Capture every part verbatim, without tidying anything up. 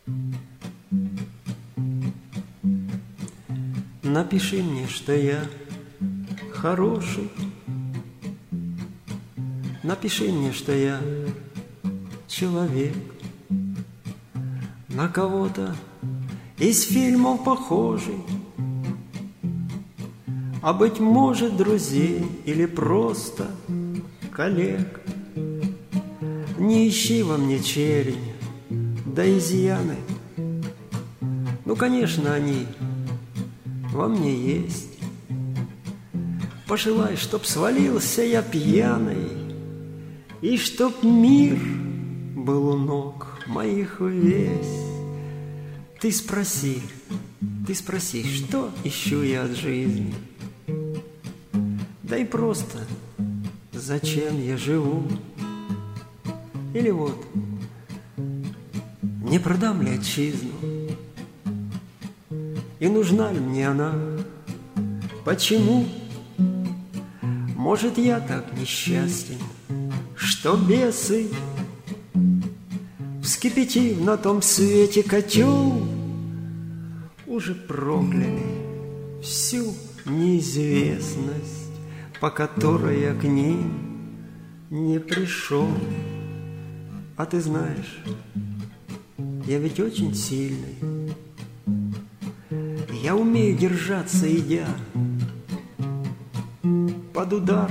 Напиши мне, что я хороший. Напиши мне, что я человек, на кого-то из фильмов похожий, а быть может друзей или просто коллег. Не ищи во мне черень, да изъяны. Ну, конечно, они во мне есть. Пожелай, чтоб свалился я пьяный, и чтоб мир был у ног моих весь. Ты спроси, ты спроси, что ищу я от жизни? Да и просто, зачем я живу? Или вот, не продам ли отчизну? И нужна ли мне она? Почему? Может, я так несчастен, что бесы, вскипятив на том свете котел, уже прокляли всю неизвестность, по которой я к ним не пришел. А ты знаешь, я ведь очень сильный. Я умею держаться, идя под удар.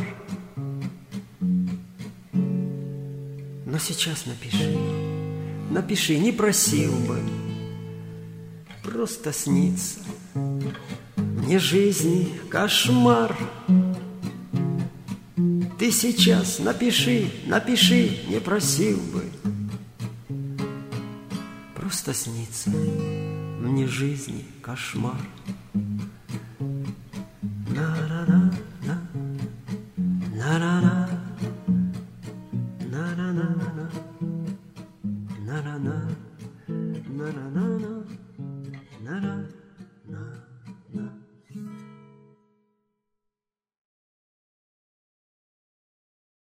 Но сейчас напиши, напиши, не просил бы, просто снится мне жизни кошмар. Ты сейчас напиши, напиши, не просил бы, просто снится мне жизни кошмар. На-на-на, на-на-на, на-на-на, на-на-на, на-на-на, на-на-на.